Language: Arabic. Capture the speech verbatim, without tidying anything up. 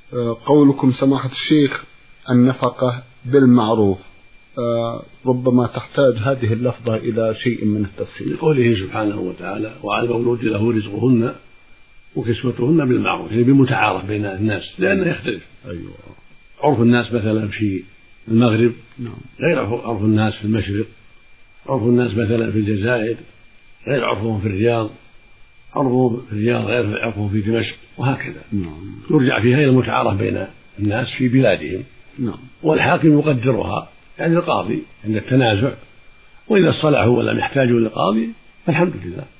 قولكم سماحة الشيخ النفقة بالمعروف ربما تحتاج هذه اللفظة إلى شيء من التفصيل. قوله سبحانه وتعالى وعلى المولود له رزقهن وكسوتهن بالمعروف، يعني بالمتعارف بين الناس، لأنه يختلف. أيوة. عرف الناس مثلا في المغرب نعم. غير عرف الناس في المشرق، عرف الناس مثلا في الجزائر غير عرفهم في الرياض، عرفهم في الرياض غير عرفهم في دمشق، وهكذا. نعم. يرجع فيها إلى المتعارف بين الناس في بلادهم. نعم. والحاكم يقدرها، يعني القاضي عند التنازع، وإذا اصطلحوا ولم يحتاجوا للقاضي فالحمد لله.